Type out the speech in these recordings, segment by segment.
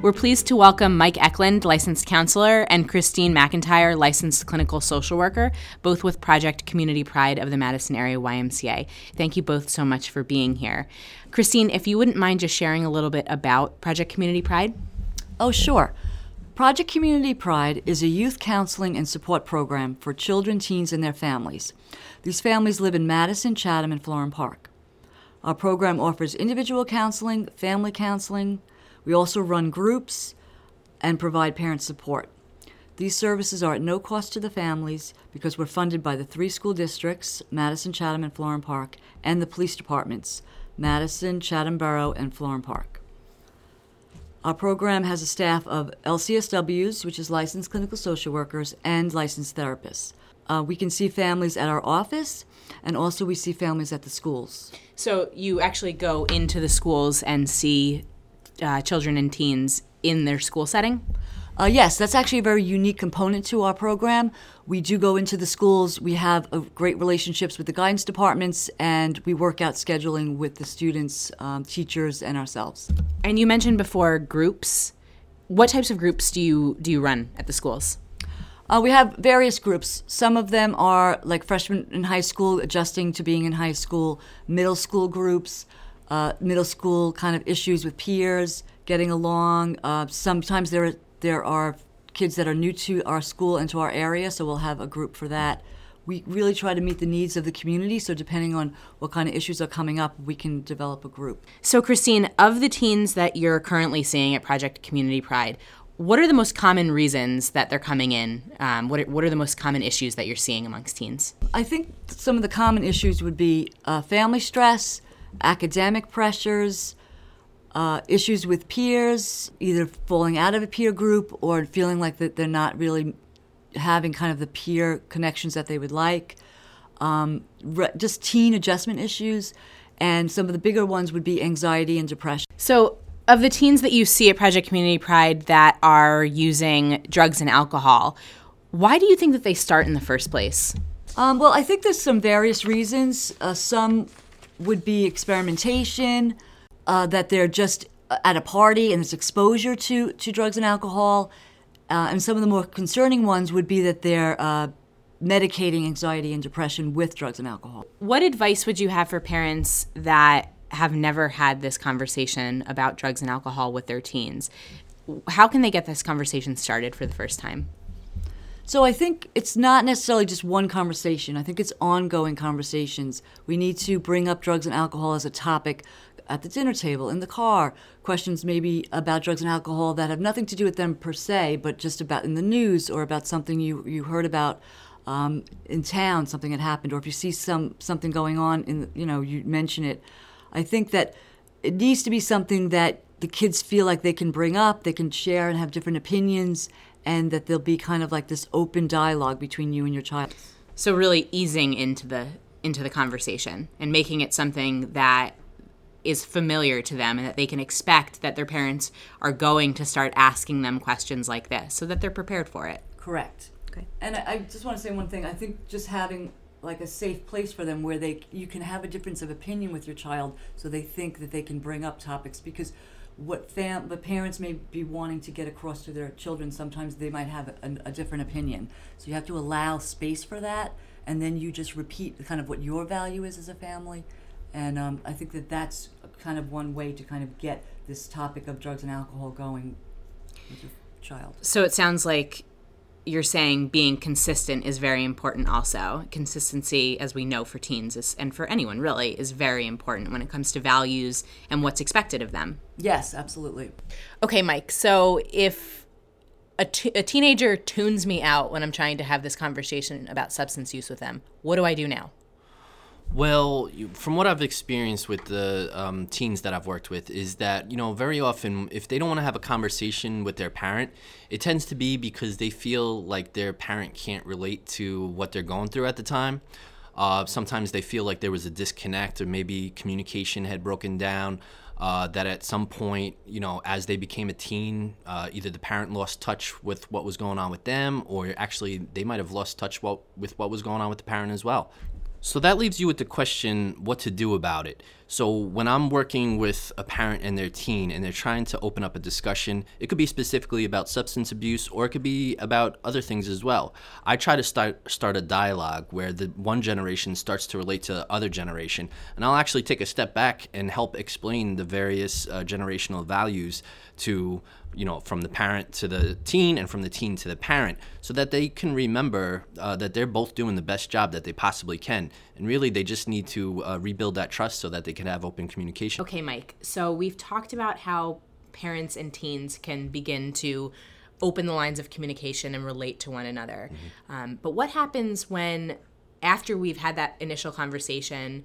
We're pleased to welcome Mike Eklund, licensed counselor, and Christine McIntyre, licensed clinical social worker, both with Project Community Pride of the Madison Area YMCA. Thank you both so much for being here. Christine, if you wouldn't mind just sharing a little bit about Project Community Pride? Oh, sure. Project Community Pride is a youth counseling and support program for children, teens, and their families. These families live in Madison, Chatham, and Florham Park. Our program offers individual counseling, family counseling. We also run groups and provide parent support. These services are at no cost to the families because we're funded by the 3 school districts, Madison, Chatham, and Florham Park, and the police departments, Madison, Chatham Borough, and Florham Park. Our program has a staff of LCSWs, which is licensed clinical social workers, and licensed therapists. We can see families at our office, and also we see families at the schools. So you actually go into the schools and see children and teens in their school setting? Yes, that's actually a very unique component to our program. We do go into the schools. We have great relationships with the guidance departments, and we work out scheduling with the students, teachers, and ourselves. And you mentioned before groups. What types of groups do you run at the schools? We have various groups. Some of them are like freshmen in high school, adjusting to being in high school, middle school groups, middle school kind of issues with peers, getting along. Sometimes there are kids that are new to our school and to our area, so we'll have a group for that. We really try to meet the needs of the community, so depending on what kind of issues are coming up, we can develop a group. So Christine, of the teens that you're currently seeing at Project Community Pride, what are the most common reasons that they're coming in? What are the most common issues that you're seeing amongst teens? I think some of the common issues would be family stress, academic pressures, issues with peers, either falling out of a peer group or feeling like that they're not really having kind of the peer connections that they would like, just teen adjustment issues, and some of the bigger ones would be anxiety and depression. So of the teens that you see at Project Community Pride that are using drugs and alcohol, why do you think that they start in the first place? Well, I think there's some various reasons. Some would be experimentation, that they're just at a party and there's exposure to drugs and alcohol. And some of the more concerning ones would be that they're medicating anxiety and depression with drugs and alcohol. What advice would you have for parents that have never had this conversation about drugs and alcohol with their teens? How can they get this conversation started for the first time? So I think it's not necessarily just one conversation. I think it's ongoing conversations. We need to bring up drugs and alcohol as a topic at the dinner table, in the car, questions maybe about drugs and alcohol that have nothing to do with them per se, but just about in the news or about something you heard about in town, something that happened, or if you see something going on, you mention it. I think that it needs to be something that the kids feel like they can bring up, they can share and have different opinions, and that there'll be kind of like this open dialogue between you and your child. So really easing into the conversation and making it something that is familiar to them and that they can expect that their parents are going to start asking them questions like this so that they're prepared for it. Correct. Okay. And I just want to say one thing. I think just having like a safe place for them where you can have a difference of opinion with your child so they think that they can bring up topics, because what the parents may be wanting to get across to their children, sometimes they might have a different opinion. So you have to allow space for that, and then you just repeat kind of what your value is as a family. And I think that's kind of one way to kind of get this topic of drugs and alcohol going with your child. So it sounds like you're saying being consistent is very important also. Consistency, as we know for teens, and for anyone really, is very important when it comes to values and what's expected of them. Yes, absolutely. Okay, Mike, so if a teenager tunes me out when I'm trying to have this conversation about substance use with them, what do I do now? Well, from what I've experienced with the teens that I've worked with is that, very often if they don't want to have a conversation with their parent, it tends to be because they feel like their parent can't relate to what they're going through at the time. Sometimes they feel like there was a disconnect, or maybe communication had broken down, that at some point, as they became a teen, either the parent lost touch with what was going on with them, or actually they might have lost touch with what was going on with the parent as well. So that leaves you with the question, what to do about it. So when I'm working with a parent and their teen and they're trying to open up a discussion, it could be specifically about substance abuse or it could be about other things as well. I try to start a dialogue where the one generation starts to relate to the other generation, and I'll actually take a step back and help explain the various generational values to, from the parent to the teen and from the teen to the parent, so that they can remember that they're both doing the best job that they possibly can. And really, they just need to rebuild that trust so that they can have open communication. Okay, Mike. So we've talked about how parents and teens can begin to open the lines of communication and relate to one another. But what happens when, after we've had that initial conversation,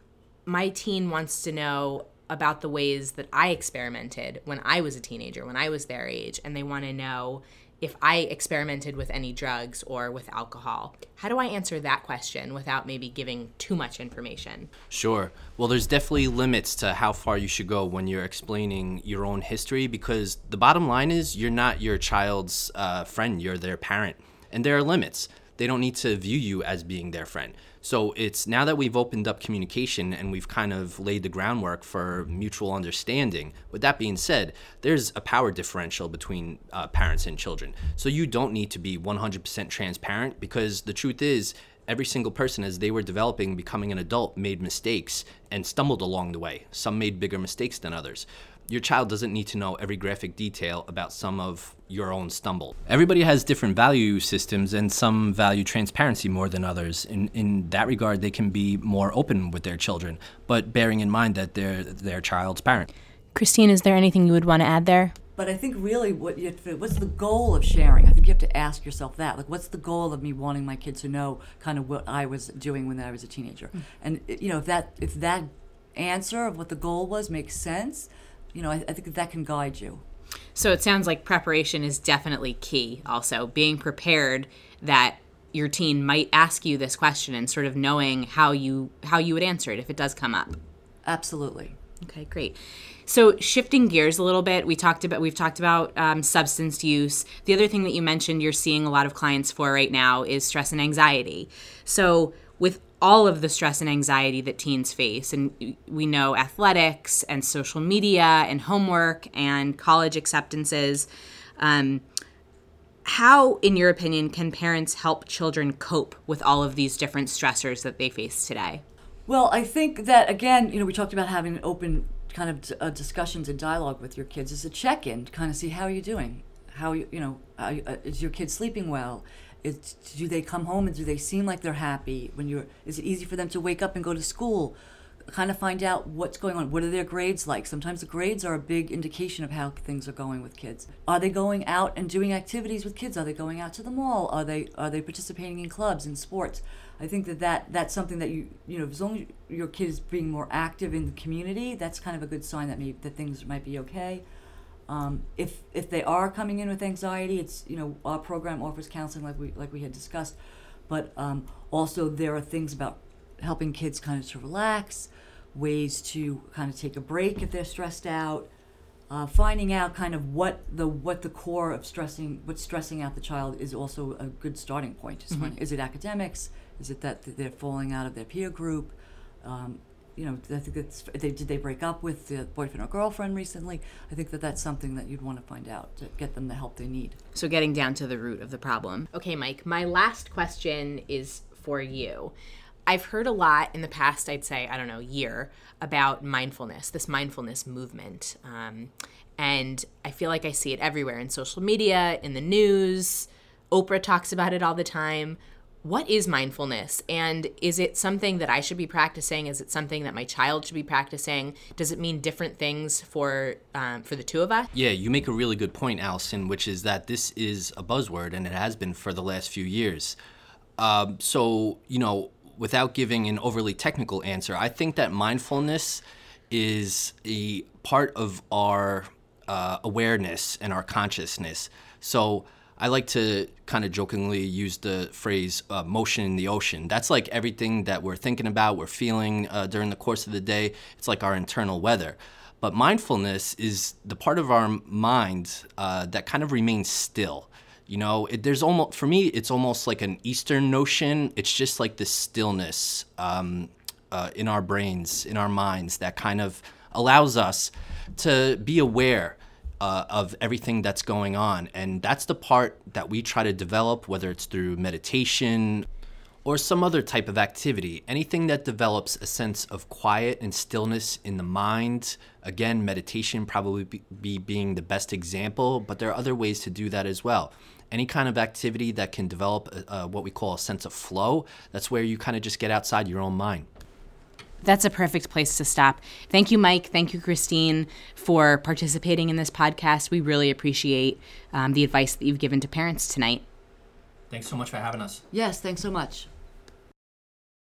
my teen wants to know about the ways that I experimented when I was a teenager, when I was their age, and they want to know if I experimented with any drugs or with alcohol. How do I answer that question without maybe giving too much information? Sure. Well, there's definitely limits to how far you should go when you're explaining your own history, because the bottom line is you're not your child's friend, you're their parent. And there are limits. They don't need to view you as being their friend. So it's now that we've opened up communication and we've kind of laid the groundwork for mutual understanding. With that being said, there's a power differential between parents and children. So you don't need to be 100% transparent, because the truth is every single person, as they were developing, becoming an adult, made mistakes and stumbled along the way. Some made bigger mistakes than others. Your child doesn't need to know every graphic detail about some of your own stumble. Everybody has different value systems, and some value transparency more than others. In that regard, they can be more open with their children, but bearing in mind that they're their child's parent. Christine, is there anything you would want to add there? But I think really what's the goal of sharing? I think you have to ask yourself that. Like, what's the goal of me wanting my kids to know kind of what I was doing when I was a teenager? And, if that answer of what the goal was makes sense, I think that can guide you. So it sounds like preparation is definitely key also. Being prepared that your teen might ask you this question and sort of knowing how you would answer it if it does come up. Absolutely. Okay, great. So shifting gears a little bit, we've talked about substance use. The other thing that you mentioned you're seeing a lot of clients for right now is stress and anxiety. So with all of the stress and anxiety that teens face, and we know athletics and social media and homework and college acceptances, how, in your opinion, can parents help children cope with all of these different stressors that they face today? Well, I think that, again, we talked about having an open kind of discussions and dialogue with your kids. It's a check-in to kind of see how are you doing? Is your kid sleeping well? Do they come home and do they seem like they're happy? Is it easy for them to wake up and go to school? Kind of find out what's going on. What are their grades like? Sometimes the grades are a big indication of how things are going with kids. Are they going out and doing activities with kids? Are they going out to the mall? Are they participating in clubs and sports? I think that's something that as long as your kid is being more active in the community, that's kind of a good sign that things might be okay. If they are coming in with anxiety, it's our program offers counseling like we had discussed, but also there are things about helping kids kind of to relax, ways to kind of take a break if they're stressed out, finding out kind of what the core of what's stressing out the child is also a good starting point. Is it academics? Is it that they're falling out of their peer group? I think did they break up with their boyfriend or girlfriend recently? I think that's something that you'd want to find out to get them the help they need. So getting down to the root of the problem. Okay, Mike, my last question is for you. I've heard a lot in the past, I'd say, year, about mindfulness, this mindfulness movement. And I feel like I see it everywhere in social media, in the news. Oprah talks about it all the time. What is mindfulness? And is it something that I should be practicing? Is it something that my child should be practicing? Does it mean different things for the two of us? Yeah, you make a really good point, Allison, which is that this is a buzzword, and it has been for the last few years. Without giving an overly technical answer, I think that mindfulness is a part of our awareness and our consciousness. So I like to kind of jokingly use the phrase motion in the ocean. That's like everything that we're thinking about, we're feeling during the course of the day. It's like our internal weather. But mindfulness is the part of our mind that kind of remains still. For me, it's almost like an Eastern notion. It's just like this stillness in our brains, in our minds, that kind of allows us to be aware of everything that's going on. And that's the part that we try to develop, whether it's through meditation or some other type of activity, anything that develops a sense of quiet and stillness in the mind. Again, meditation probably being the best example, but there are other ways to do that as well. Any kind of activity that can develop what we call a sense of flow, that's where you kind of just get outside your own mind. That's a perfect place to stop. Thank you, Mike. Thank you, Christine, for participating in this podcast. We really appreciate the advice that you've given to parents tonight. Thanks so much for having us. Yes, thanks so much.